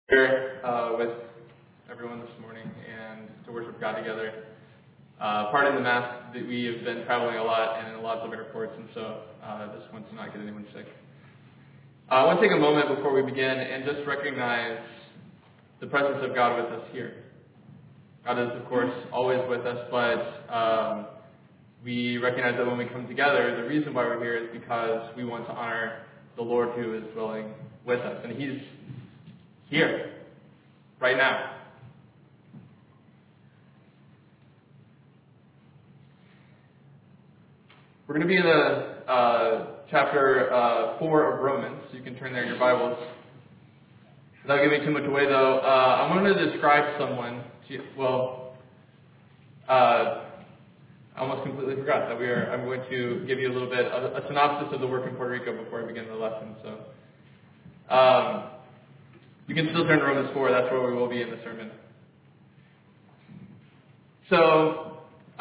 Here with everyone this morning and to worship God together. Pardon the Mass, that we have been traveling a lot and in lots of airports, and so just want to not get anyone sick. I want to take a moment before we begin and just recognize the presence of God with us here. God is, of course, always with us, but we recognize that when we come together, the reason why we're here is because we want to honor the Lord who is dwelling with us, and He's here, right now. We're going to be in the chapter 4 of Romans. You can turn there in your Bibles. Without giving too much away, though, I'm going to describe someone. I almost completely forgot that I'm going to give you a little bit of a synopsis of the work in Puerto Rico before I begin the lesson. So, you can still turn to Romans 4. That's where we will be in the sermon. So,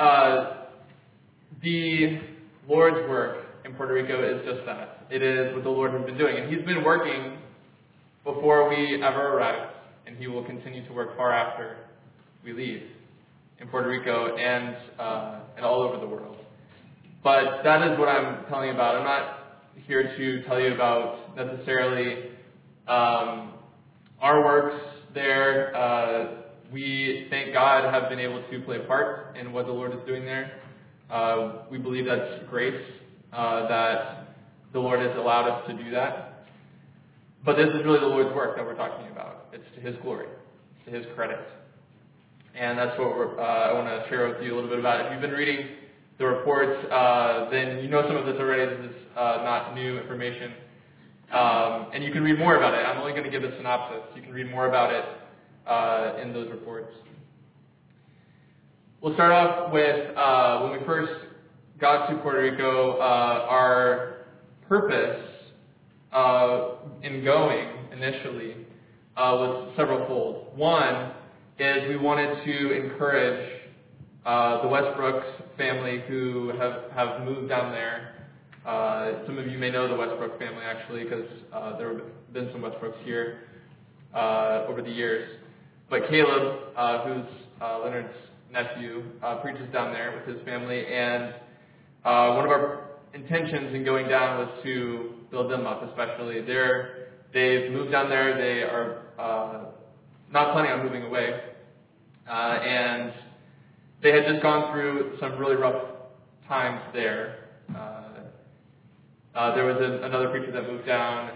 the Lord's work in Puerto Rico is just that. It is what the Lord has been doing. And He's been working before we ever arrived. And He will continue to work far after we leave in Puerto Rico and all over the world. But that is what I'm telling you about. I'm not here to tell you about necessarily our works there. We, thank God, have been able to play a part in what the Lord is doing there. We believe that's grace, that the Lord has allowed us to do that. But this is really the Lord's work that we're talking about. It's to His glory, to His credit. And that's what I want to share with you a little bit about. If you've been reading the reports, then you know some of this already. This is not new information. And you can read more about it. I'm only going to give a synopsis. You can read more about it in those reports. We'll start off with when we first got to Puerto Rico, our purpose in going initially was severalfold. One is we wanted to encourage the Westbrooks family who have moved down there. Some of you may know the Westbrook family, actually, because there have been some Westbrooks here over the years. But Caleb, who's Leonard's nephew, preaches down there with his family. And one of our intentions in going down was to build them up, especially. They've moved down there. They are not planning on moving away. And they had just gone through some really rough times there. There was another preacher that moved down,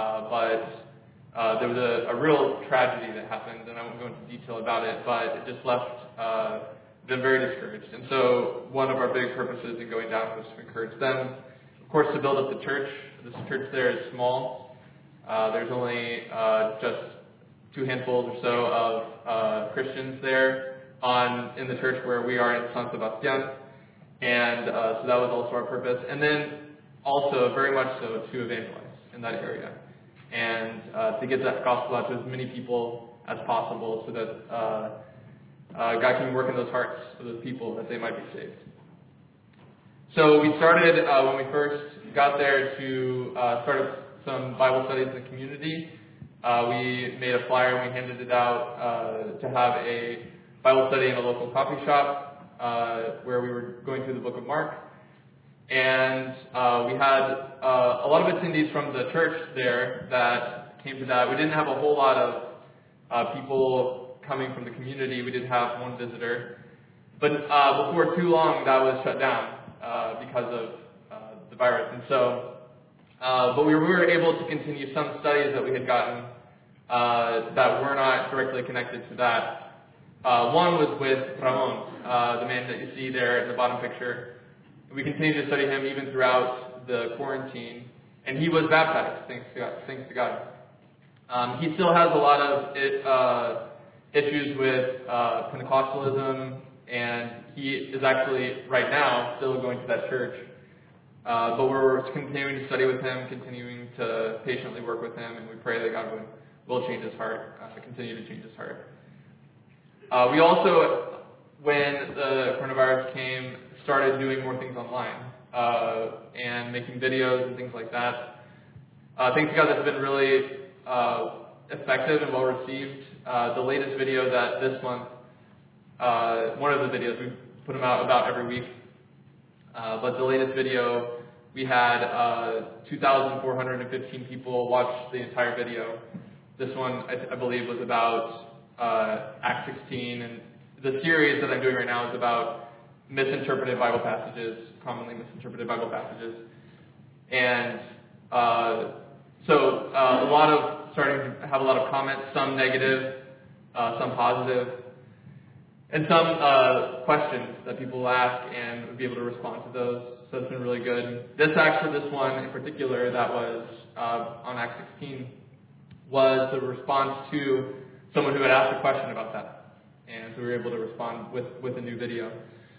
but there was a real tragedy that happened, and I won't go into detail about it, but it just left them very discouraged. And so one of our big purposes in going down was to encourage them, of course, to build up the church. This church there is small. There's only just 2 handfuls or so of Christians there in the church where we are in San Sebastian, and so that was also our purpose. And then also, very much so, to evangelize in that area and to get that gospel out to as many people as possible so that God can work in those hearts of those people that they might be saved. So we started, when we first got there, to start some Bible studies in the community. We made a flyer and we handed it out to have a Bible study in a local coffee shop where we were going through the book of Mark. And we had a lot of attendees from the church there that came to that. We didn't have a whole lot of people coming from the community. We did have one visitor. But before too long, that was shut down because of the virus. And so, but we were able to continue some studies that we had gotten that were not directly connected to that. One was with Ramon, the man that you see there in the bottom picture. We continued to study him even throughout the quarantine, and he was baptized, thanks to God. He still has a lot of issues with Pentecostalism, and he is actually, right now, still going to that church. But we're continuing to study with him, continuing to patiently work with him, and we pray that God will change his heart, continue to change his heart. We also, when the coronavirus came, started doing more things online and making videos and things like that. Thanks to God, that's been really effective and well received. The latest video that this month, one of the videos, we put them out about every week, but the latest video, we had 2,415 people watch the entire video. This one, I believe, was about Acts 16, and the series that I'm doing right now is about misinterpreted Bible passages, commonly misinterpreted Bible passages. And so starting to have a lot of comments, some negative, some positive, and some questions that people will ask, and we'll be able to respond to those. So it's been really good. This one in particular that was on Acts 16 was the response to someone who had asked a question about that. And so we were able to respond with a new video.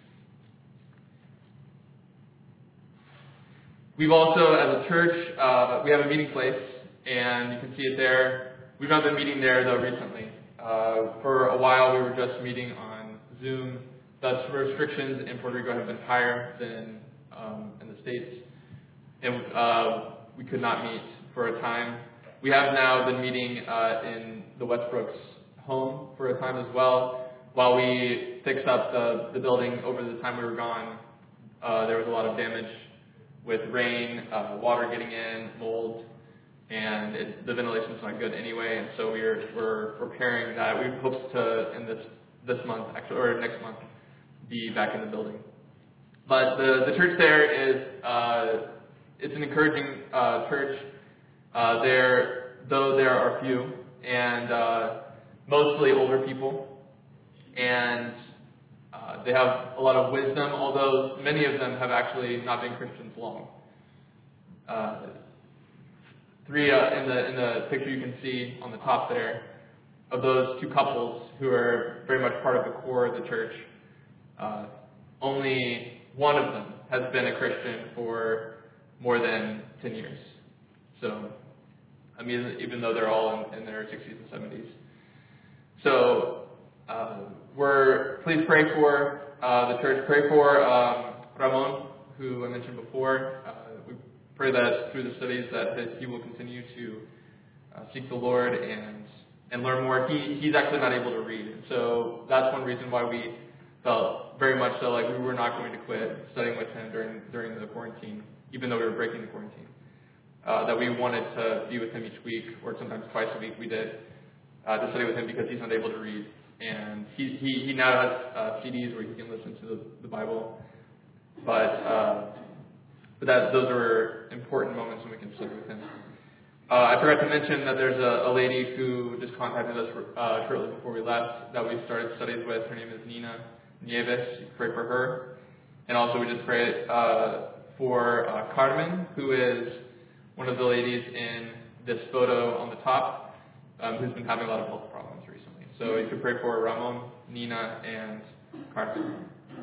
We've also, as a church, we have a meeting place, and you can see it there. We've not been meeting there, though, recently. For a while, we were just meeting on Zoom. Thus, restrictions in Puerto Rico have been higher than in the States, and we could not meet for a time. We have now been meeting in the Westbrooks home for a time as well. While we fixed up the building over the time we were gone, there was a lot of damage with rain, water getting in, mold, and the ventilation's not good anyway. And so we're repairing that. We hope to in this month, actually, or next month, be back in the building. But the church there is it's an encouraging church. Though there are few, and mostly older people, and they have a lot of wisdom, although many of them have actually not been Christians long. Three in the picture you can see on the top there, of those two couples who are very much part of the core of the church, only one of them has been a Christian for more than 10 years. So, I mean, even though they're all in their 60s and 70s. So, please pray for the church. Pray for Ramon, who I mentioned before. We pray that through the studies that he will continue to seek the Lord and learn more. He's actually not able to read. And so that's one reason why we felt very much so like we were not going to quit studying with him during the quarantine, even though we were breaking the quarantine. That we wanted to be with him each week, or sometimes twice a week we did, to study with him because he's not able to read. And he now has CDs where he can listen to the Bible. But those are important moments when we can study with him. I forgot to mention that there's a lady who just contacted us shortly before we left that we started studies with. Her name is Nina Nieves. You pray for her. And also we just pray for Carmen, who is one of the ladies in this photo on the top, who's been having a lot of health problems recently. So you could pray for Ramon, Nina, and Carmen.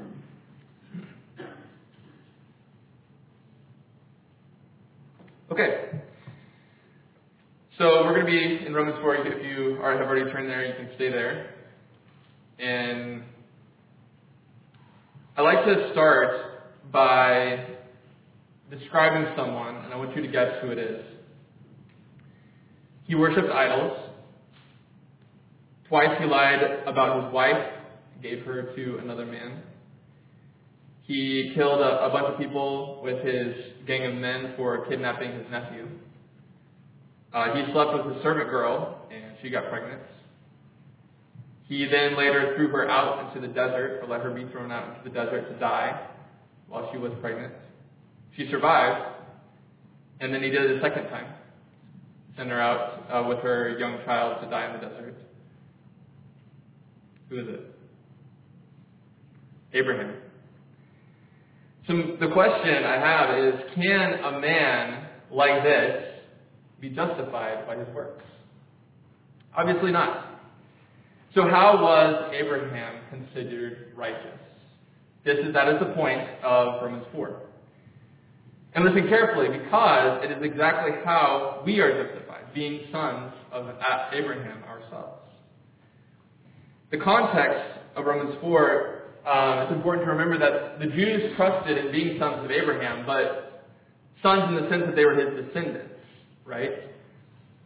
Okay. So we're going to be in Romans 4. If you have already turned there, you can stay there. And I like to start by describing someone, and I want you to guess who it is. He worshipped idols. Twice he lied about his wife, gave her to another man. He killed a bunch of people with his gang of men for kidnapping his nephew. He slept with a servant girl, and she got pregnant. He then later threw her out into the desert, or let her be thrown out into the desert to die while she was pregnant. She survived, and then he did it a second time. Sent her out with her young child to die in the desert. Who is it? Abraham. So the question I have is, can a man like this be justified by his works? Obviously not. So how was Abraham considered righteous? That is the point of Romans 4. And listen carefully, because it is exactly how we are justified, being sons of Abraham ourselves. The context of Romans 4, it's important to remember that the Jews trusted in being sons of Abraham, but sons in the sense that they were his descendants, right?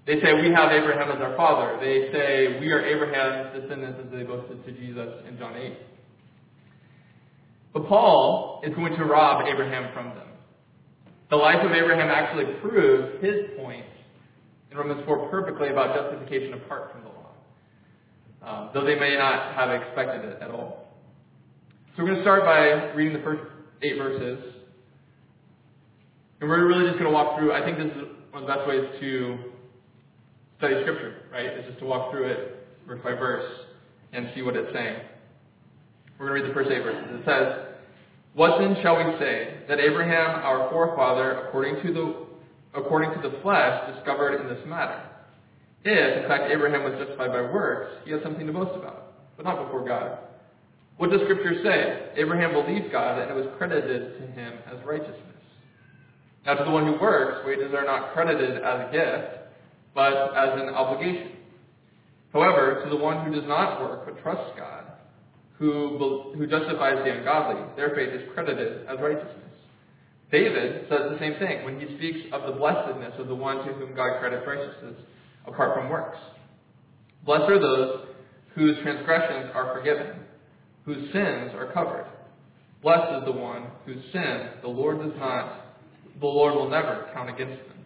They say we have Abraham as our father. They say we are Abraham's descendants as they boasted to Jesus in John 8. But Paul is going to rob Abraham from them. The life of Abraham actually proves his point in Romans 4 perfectly about justification apart from the law, though they may not have expected it at all. So we're going to start by reading the first 8 verses. And we're really just going to walk through, I think this is one of the best ways to study Scripture, right? It's just to walk through it verse by verse and see what it's saying. We're going to read the first 8 verses. It says, "What then shall we say? That Abraham, our forefather, according to the flesh, discovered in this matter? If, in fact, Abraham was justified by works, he has something to boast about, but not before God. What does Scripture say? Abraham believed God, and it was credited to him as righteousness. Now to the one who works, wages are not credited as a gift, but as an obligation. However, to the one who does not work, but trusts God, who justifies the ungodly, their faith is credited as righteousness. David says the same thing when he speaks of the blessedness of the one to whom God credits righteousness apart from works. Blessed are those whose transgressions are forgiven, whose sins are covered. Blessed is the one whose sin the Lord will never count against them."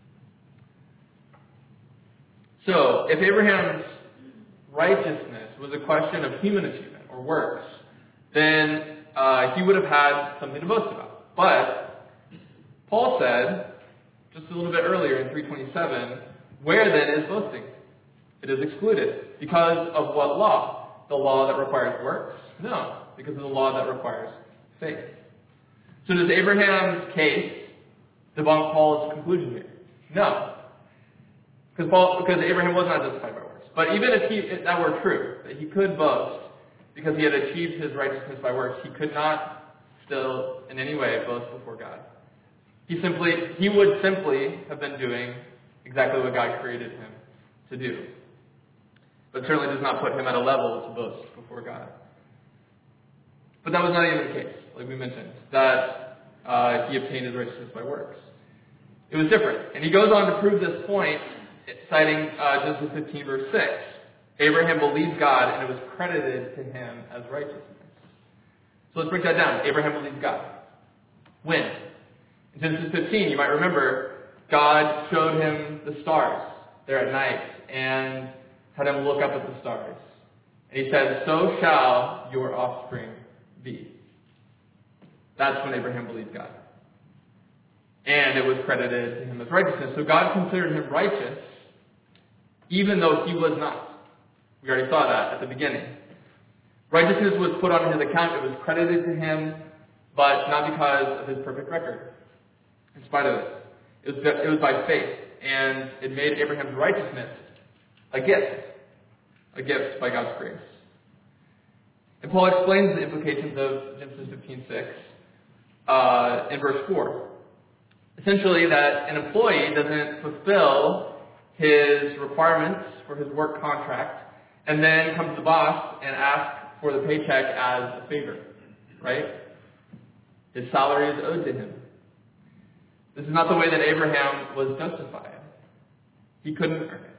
So, if Abraham's righteousness was a question of human achievement or works, then he would have had something to boast about. But Paul said, just a little bit earlier in 3:27, where then is boasting? It is excluded. Because of what law? The law that requires works? No, because of the law that requires faith. So does Abraham's case debunk Paul's conclusion here? No. Because Abraham was not justified by works. But even if that were true, that he could boast because he had achieved his righteousness by works, he could not still in any way boast before God. He would simply have been doing exactly what God created him to do. But certainly does not put him at a level to boast before God. But that was not even the case, like we mentioned, that he obtained his righteousness by works. It was different. And he goes on to prove this point, citing Genesis 15, verse 6. Abraham believed God, and it was credited to him as righteousness. So let's break that down. Abraham believed God. When? In Genesis 15, you might remember, God showed him the stars there at night and had him look up at the stars. And he said, "So shall your offspring be." That's when Abraham believed God. And it was credited to him as righteousness. So God considered him righteous, even though he was not. We already saw that at the beginning. Righteousness was put on his account. It was credited to him, but not because of his perfect record. In spite of it. It was by faith. And it made Abraham's righteousness a gift. A gift by God's grace. And Paul explains the implications of Genesis 15:6 in verse 4. Essentially that an employee doesn't fulfill his requirements for his work contract and then come to the boss and ask for the paycheck as a favor, right? His salary is owed to him. This is not the way that Abraham was justified. He couldn't earn it.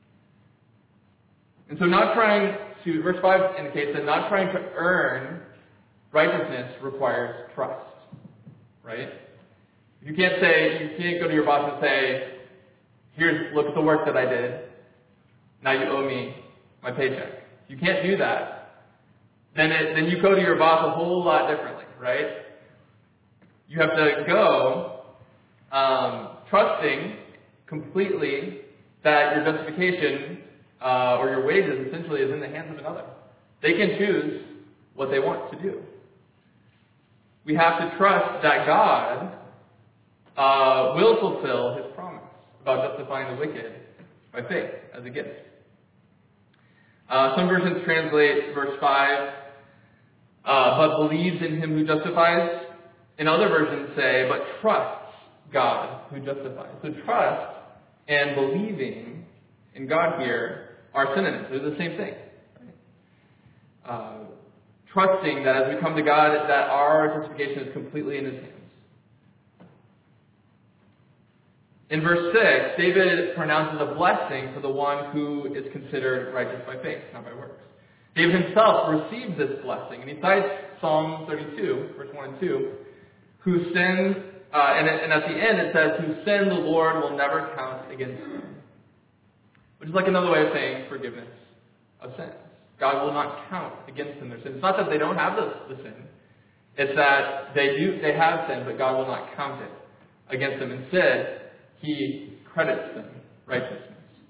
And so verse 5 indicates that not trying to earn righteousness requires trust, right? You can't go to your boss and say, look at the work that I did. Now you owe me my paycheck. If you can't do that, then you go to your boss a whole lot differently, right? You have to go trusting completely that your justification or your wages essentially is in the hands of another. They can choose what they want to do. We have to trust that God will fulfill his promise about justifying the wicked by faith as a gift. Some versions translate verse 5, but believes in him who justifies. And other versions say, but trusts God who justifies. So trust and believing in God here are synonyms. They're the same thing. Right? Trusting that as we come to God, that our justification is completely in his hands. In verse 6, David pronounces a blessing for the one who is considered righteous by faith, not by works. David himself received this blessing, and he cites Psalm 32, verse 1 and 2, who sins, and at the end it says, whose sin the Lord will never count against them. Which is like another way of saying forgiveness of sins. God will not count against them their sins. It's not that they don't have the sin. It's that they have sin, but God will not count it against them. Instead, He credits them righteousness.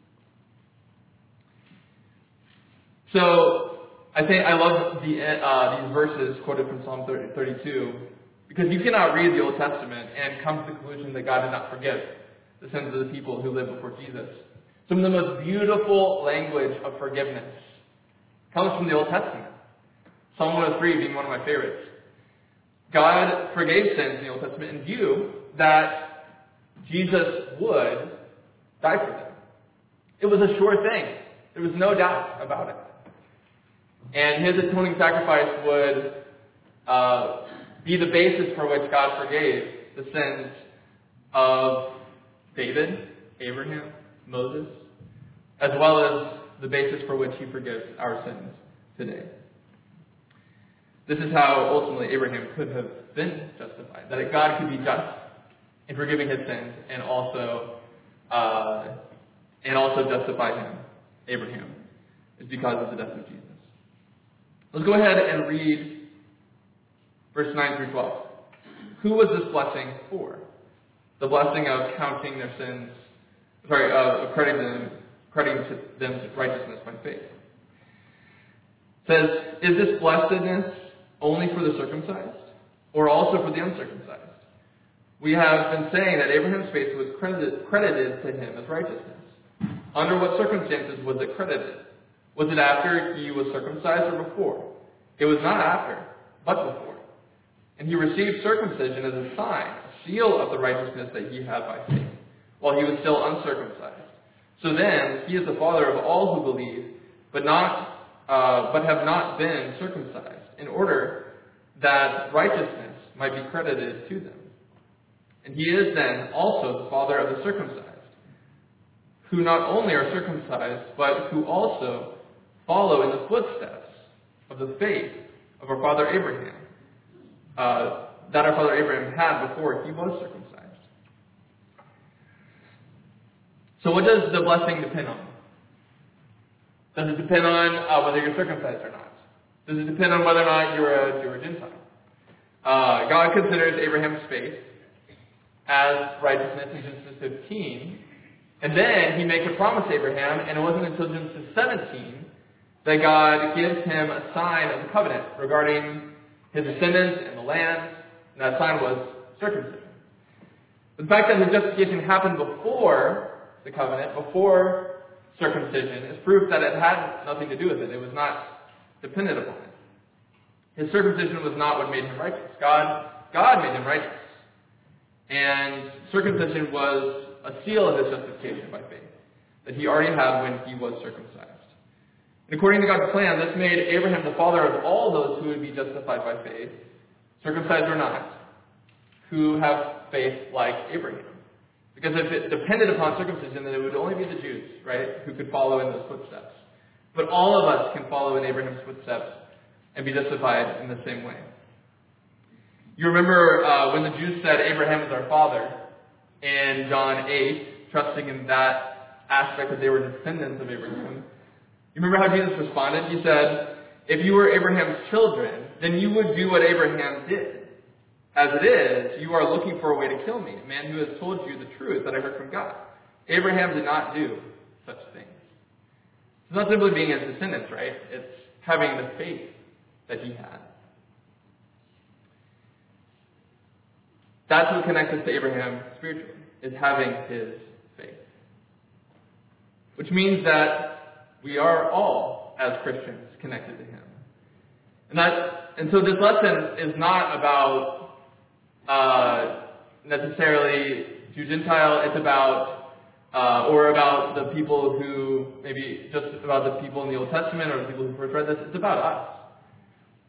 So, I love these verses quoted from Psalm 32, because you cannot read the Old Testament and come to the conclusion that God did not forgive the sins of the people who lived before Jesus. Some of the most beautiful language of forgiveness comes from the Old Testament. Psalm 103 being one of my favorites. God forgave sins in the Old Testament in view that Jesus would die for them. It was a sure thing. There was no doubt about it. And His atoning sacrifice would be the basis for which God forgave the sins of David, Abraham, Moses, as well as the basis for which He forgives our sins today. This is how ultimately Abraham could have been justified, that God could be just in forgiving his sins and also justify him, Abraham, is because of the death of Jesus. Let's go ahead and read verse 9 through 12. Who was this blessing for? The blessing of counting their sins, of crediting them to righteousness by faith. It says, is this blessedness only for the circumcised, or also for the uncircumcised? We have been saying that Abraham's faith was credited to him as righteousness. Under what circumstances was it credited? Was it after he was circumcised or before? It was not after, but before. And he received circumcision as a sign, a seal of the righteousness that he had by faith, while he was still uncircumcised. So then, he is the father of all who believe, but have not been circumcised, in order that righteousness might be credited to them. And he is then also the father of the circumcised, who not only are circumcised, but who also follow in the footsteps of the faith of our father Abraham, that our father Abraham had before he was circumcised. So what does the blessing depend on? Does it depend on whether you're circumcised or not? Does it depend on whether or not you're a Jew or Gentile? God considers Abraham's faith as righteousness in Genesis 15, and then He makes a promise to Abraham, and it wasn't until Genesis 17 that God gives him a sign of the covenant regarding his descendants and the land, and that sign was circumcision. But the fact that his justification happened before the covenant, before circumcision, is proof that it had nothing to do with it. It was not dependent upon it. His circumcision was not what made him righteous. God made him righteous. And circumcision was a seal of his justification by faith that he already had when he was circumcised. And according to God's plan, this made Abraham the father of all those who would be justified by faith, circumcised or not, who have faith like Abraham. Because if it depended upon circumcision, then it would only be the Jews, right, who could follow in those footsteps. But all of us can follow in Abraham's footsteps and be justified in the same way. You remember when the Jews said Abraham is our father in John 8, trusting in that aspect that they were descendants of Abraham. You remember how Jesus responded? He said, if you were Abraham's children, then you would do what Abraham did. As it is, you are looking for a way to kill me, a man who has told you the truth that I heard from God. Abraham did not do such things. It's not simply being his descendants, right? It's having the faith that he had. That's what connects us to Abraham spiritually, is having his faith. Which means that we are all, as Christians, connected to him. And so this lesson is not about necessarily Jew-Gentile. It's about, or about the people who, maybe just about the people in the Old Testament or the people who first read this. It's about us.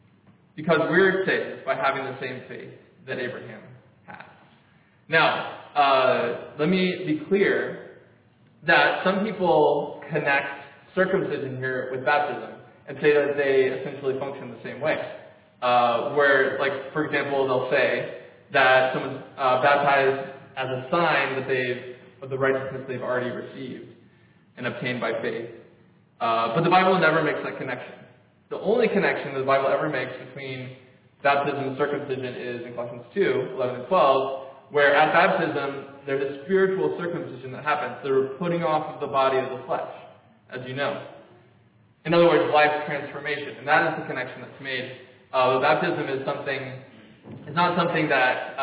Because we're saved by having the same faith that Abraham had. Now, let me be clear that some people connect circumcision here with baptism and say that they essentially function the same way. Where, like, for example, they'll say that someone's baptized as a sign that of the righteousness they've already received and obtained by faith. But the Bible never makes that connection. The only connection that the Bible ever makes between baptism and circumcision is in Colossians 2, 11 and 12, where at baptism there's a spiritual circumcision that happens. The putting off of the body of the flesh, as you know. In other words, life transformation. And that is the connection that's made. Baptism is not something that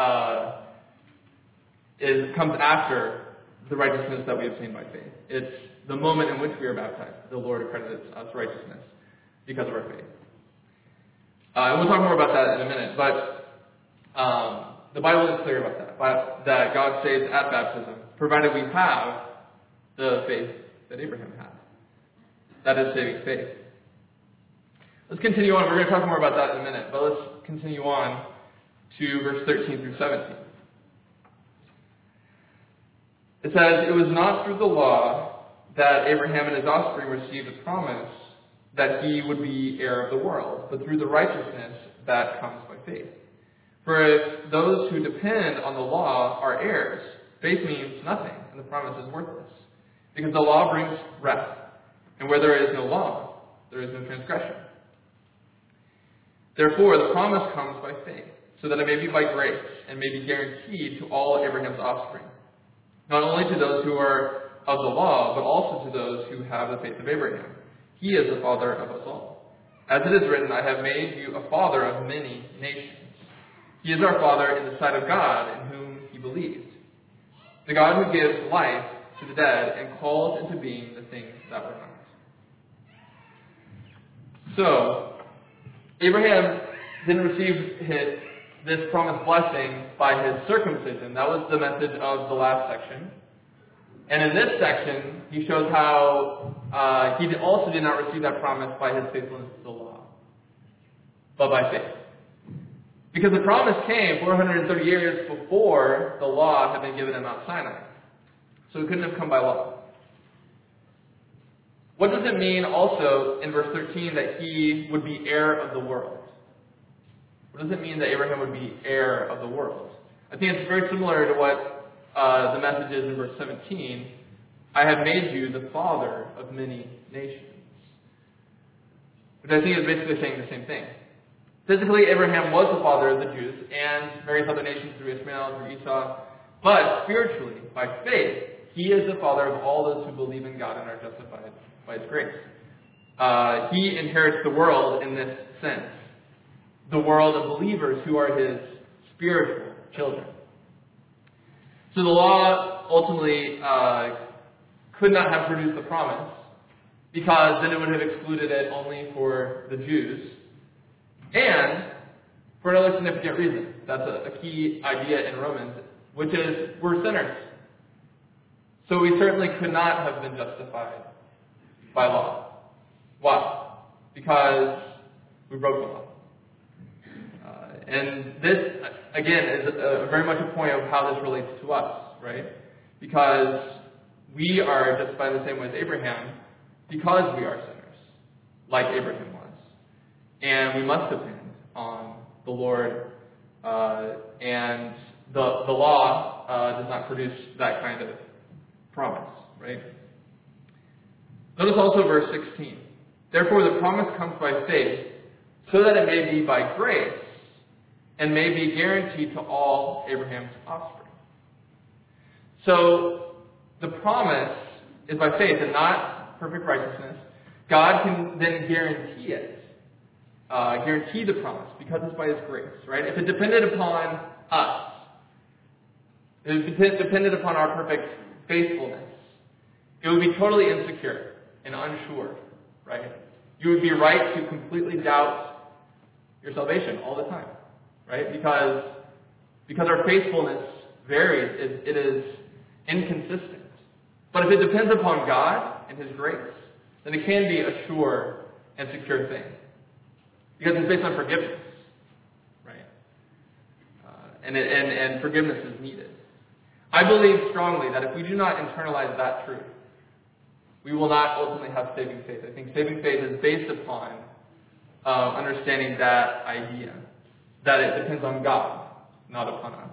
comes after the righteousness that we obtain by faith. It's the moment in which we are baptized. The Lord accredits us righteousness because of our faith. And we'll talk more about that in a minute, but the Bible is clear about that, that God saves at baptism, provided we have the faith that Abraham had. That is saving faith. Let's continue on. We're going to talk more about that in a minute, but let's continue on to verse 13 through 17. It says, "It was not through the law that Abraham and his offspring received the promise that he would be heir of the world, but through the righteousness that comes by faith. For if those who depend on the law are heirs, faith means nothing, and the promise is worthless. Because the law brings wrath, and where there is no law, there is no transgression. Therefore, the promise comes by faith, so that it may be by grace, and may be guaranteed to all Abraham's offspring, not only to those who are of the law, but also to those who have the faith of Abraham. He is the father of us all. As it is written, I have made you a father of many nations. He is our father in the sight of God, in whom he believed. The God who gives life to the dead and calls into being the things that were not." So, Abraham didn't receive this promised blessing by his circumcision. That was the message of the last section. And in this section, he shows how he also did not receive that promise by his faithfulness to the law, but by faith. Because the promise came 430 years before the law had been given at Mount Sinai. So it couldn't have come by law. What does it mean also in verse 13 that he would be heir of the world? What does it mean that Abraham would be heir of the world? I think it's very similar to what the message is in verse 17. I have made you the father of many nations. Which I think is basically saying the same thing. Physically, Abraham was the father of the Jews and various other nations through Ishmael, through Esau. But spiritually, by faith, he is the father of all those who believe in God and are justified by his grace. He inherits the world in this sense. The world of believers who are his spiritual children. So the law ultimately could not have produced the promise, because then it would have excluded it only for the Jews, and for another significant reason. That's a key idea in Romans, which is we're sinners. So we certainly could not have been justified by law. Why? Because we broke the law. And this, again, is very much a point of how this relates to us, right? Because we are justified in the same way as Abraham, because we are sinners, like Abraham was. And we must depend on the Lord, and the law does not produce that kind of promise, right? Notice also verse 16. Therefore the promise comes by faith, so that it may be by grace, and may be guaranteed to all Abraham's offspring. So, the promise is by faith and not perfect righteousness. God can then guarantee it. Guarantee the promise because it's by his grace, right? If it depended upon us, if it depended upon our perfect faithfulness, it would be totally insecure and unsure, right? You would be right to completely doubt your salvation all the time. Right? Because our faithfulness varies. It is inconsistent. But if it depends upon God and his grace, then it can be a sure and secure thing. Because it's based on forgiveness. Right? And forgiveness is needed. I believe strongly that if we do not internalize that truth, we will not ultimately have saving faith. I think saving faith is based upon understanding that idea, that it depends on God, not upon us.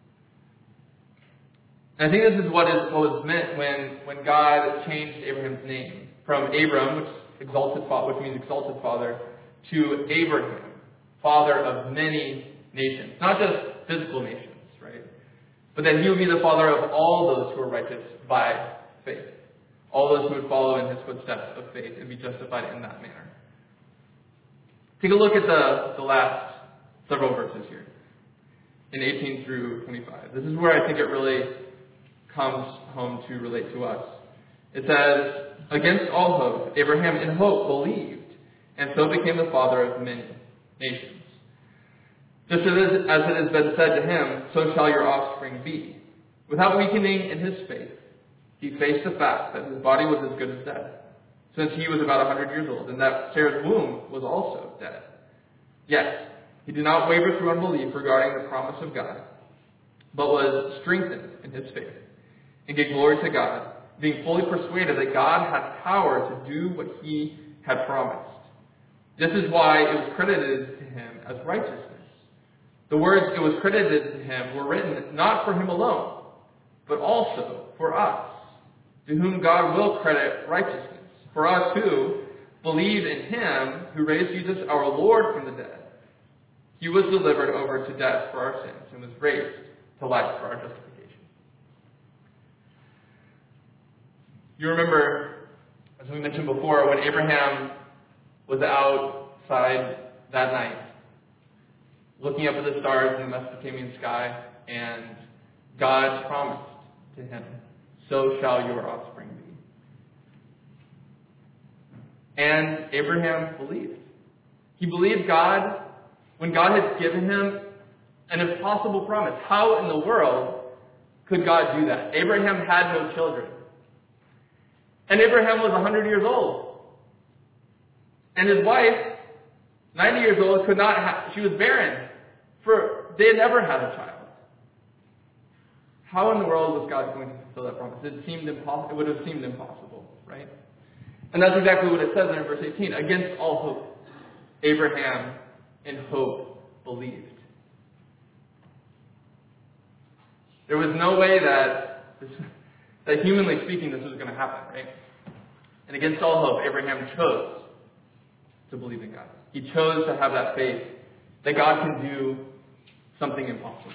And I think this is what was meant when God changed Abraham's name from Abram, which means exalted father, to Abraham, father of many nations. Not just physical nations, right? But that he would be the father of all those who are righteous by faith. All those who would follow in his footsteps of faith and be justified in that manner. Take a look at the last several verses here, in 18 through 25. This is where I think it really comes home to relate to us. It says, against all hope, Abraham in hope believed, and so became the father of many nations. Just as it has been said to him, so shall your offspring be. Without weakening in his faith, he faced the fact that his body was as good as dead, since he was about 100 years old, and that Sarah's womb was also dead. Yet, he did not waver through unbelief regarding the promise of God, but was strengthened in his faith, and gave glory to God, being fully persuaded that God had power to do what he had promised. This is why it was credited to him as righteousness. The words "it was credited to him" were written not for him alone, but also for us, to whom God will credit righteousness. For us who believe in him who raised Jesus our Lord from the dead. He was delivered over to death for our sins and was raised to life for our justification. You remember, as we mentioned before, when Abraham was outside that night, looking up at the stars in the Mesopotamian sky, and God promised to him, so shall your offspring be. And Abraham believed. He believed God when God had given him an impossible promise. How in the world could God do that? Abraham had no children. And Abraham was 100 years old. And his wife, 90 years old, she was barren. They had never had a child. How in the world was God going to fulfill that promise? It would have seemed impossible, right? And that's exactly what it says in verse 18. Against all hope, Abraham in hope believed. There was no way that humanly speaking, this was going to happen, right? And against all hope, Abraham chose to believe in God. He chose to have that faith that God can do something impossible.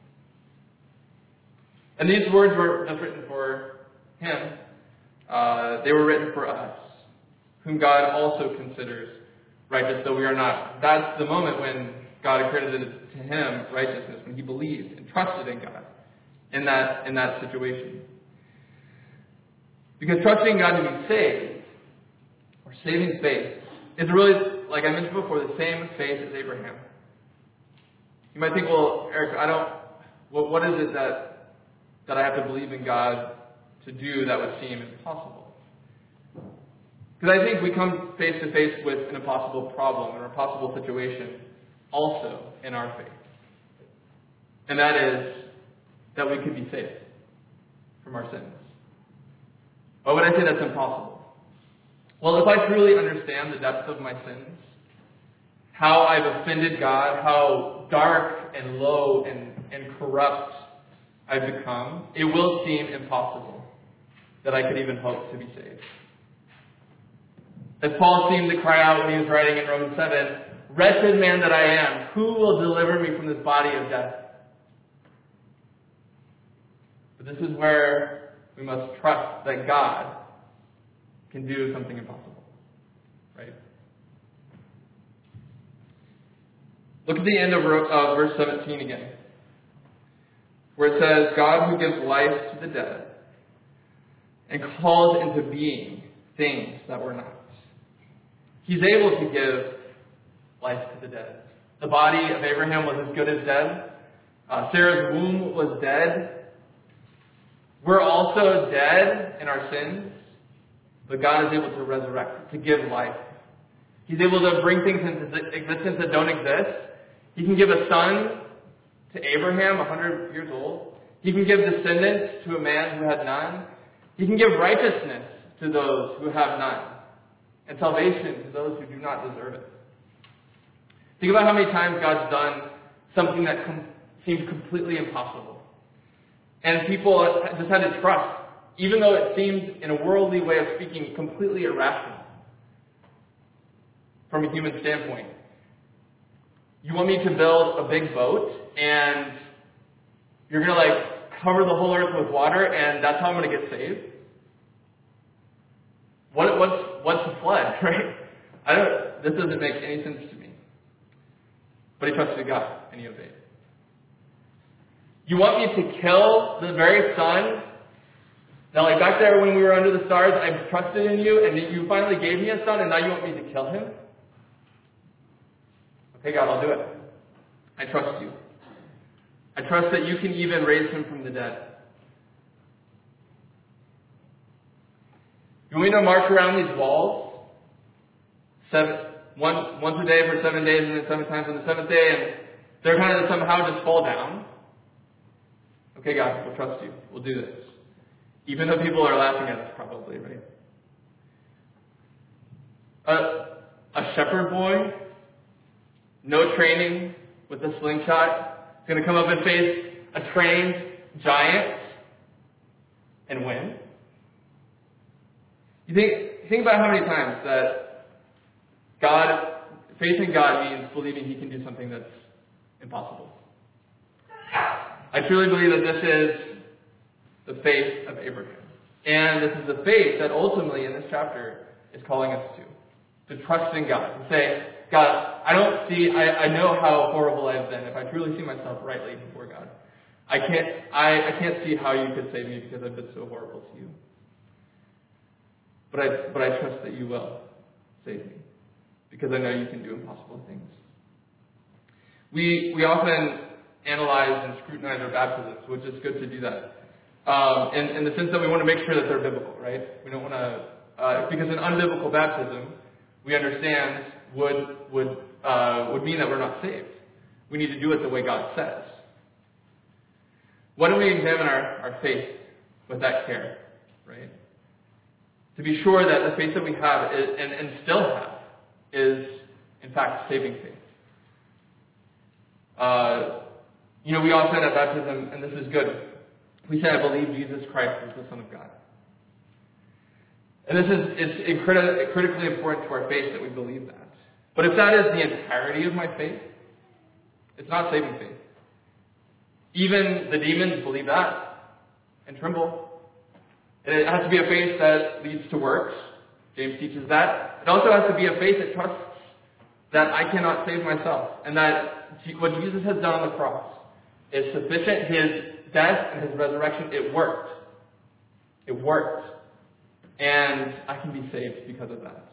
And these words were just written for him. They were written for us, whom God also considers righteous, though we are not. That's the moment when God accredited to him righteousness, when he believed and trusted in God in that situation. Because trusting God to be saved, or saving faith, is really, like I mentioned before, the same faith as Abraham. You might think, well, Eric, what is it that I have to believe in God to do that would seem impossible? Because I think we come face to face with an impossible problem or a possible situation also in our faith. And that is that we could be saved from our sins. Why would I say that's impossible? Well, if I truly understand the depth of my sins, how I've offended God, how dark and low and corrupt I've become, it will seem impossible that I could even hope to be saved. As Paul seemed to cry out when he was writing in Romans 7, "Wretched man that I am, who will deliver me from this body of death?" But this is where we must trust that God can do something impossible. Right? Look at the end of verse 17 again, where it says, "God who gives life to the dead and calls into being things that were not." He's able to give life to the dead. The body of Abraham was as good as dead. Sarah's womb was dead. We're also dead in our sins, but God is able to resurrect, to give life. He's able to bring things into existence that don't exist. He can give a son to Abraham, 100 years old. He can give descendants to a man who had none. He can give righteousness to those who have none, and salvation to those who do not deserve it. Think about how many times God's done something that seemed completely impossible. And people just had to trust, even though it seemed, in a worldly way of speaking, completely irrational from a human standpoint. You want me to build a big boat, and you're going to cover the whole earth with water, and that's how I'm going to get saved? What's a flood, right? This doesn't make any sense to me. But he trusted God, and he obeyed. You want me to kill the very son that, back there when we were under the stars, I trusted in you, and you finally gave me a son, and now you want me to kill him? Okay, God, I'll do it. I trust you. I trust that you can even raise him from the dead. You want me to march around these walls once a day for 7 days, and then 7 times on the 7th day, and they're going to somehow just fall down? Okay, God, we'll trust you. We'll do this. Even though people are laughing at us, probably, right? A shepherd boy, no training, with a slingshot, is going to come up and face a trained giant and win? You think about how many times that faith in God means believing he can do something that's impossible. I truly believe that this is the faith of Abraham. And this is the faith that ultimately in this chapter is calling us to trust in God. To say, God, I know how horrible I've been. If I truly see myself rightly before God, I can't see how you could save me because I've been so horrible to you. But I trust that you will save me, because I know you can do impossible things. We often analyze and scrutinize our baptisms, which is good to do that. In the sense that we want to make sure that they're biblical, right? We don't want to, because an unbiblical baptism, we understand would mean that we're not saved. We need to do it the way God says. Why don't we examine our faith with that care, right? To be sure that the faith that we have and still have is, in fact, saving faith. We often at baptism, and this is good, we say, I believe Jesus Christ is the Son of God. And it's critically important to our faith that we believe that. But if that is the entirety of my faith, it's not saving faith. Even the demons believe that and tremble. It has to be a faith that leads to works. James teaches that. It also has to be a faith that trusts that I cannot save myself, and that what Jesus has done on the cross is sufficient. His death and his resurrection, it worked. It worked. And I can be saved because of that.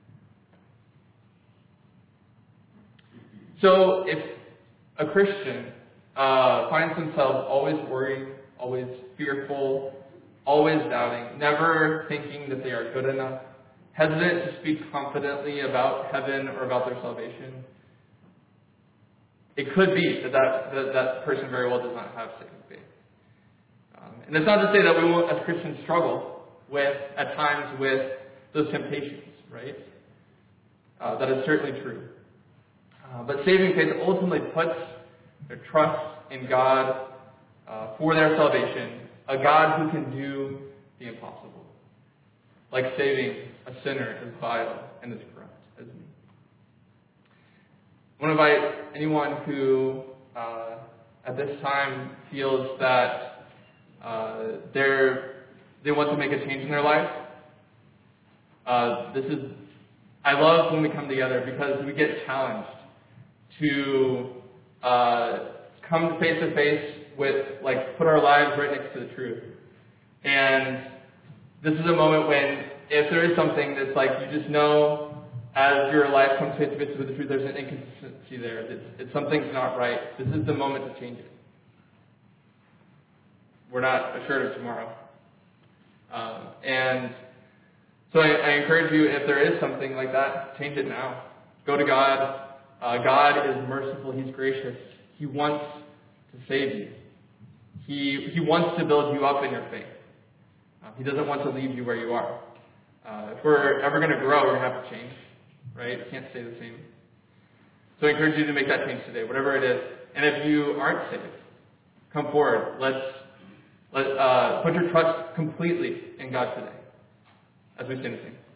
So if a Christian finds themselves always worried, always fearful, always doubting, never thinking that they are good enough, hesitant to speak confidently about heaven or about their salvation, it could be that person very well does not have saving faith. And it's not to say that we won't, as Christians, struggle at times with those temptations, right? That is certainly true. But saving faith ultimately puts their trust in God for their salvation, a God who can do the impossible, like saving a sinner as vile and as corrupt as me. I want to invite anyone who at this time feels that they want to make a change in their life. I love when we come together because we get challenged to come face to face with, put our lives right next to the truth. And this is a moment when, if there is something that's you just know, as your life comes face to face with the truth, there's an inconsistency there. It's something's not right. This is the moment to change it. We're not assured of tomorrow. And so I encourage you, if there is something like that, change it now. Go to God. God is merciful. He's gracious. He wants to save you. He wants to build you up in your faith. He doesn't want to leave you where you are. If we're ever going to grow, we're going to have to change, right? It can't stay the same. So I encourage you to make that change today, whatever it is. And if you aren't saved, come forward. Let's put your trust completely in God today, as we sing and sing.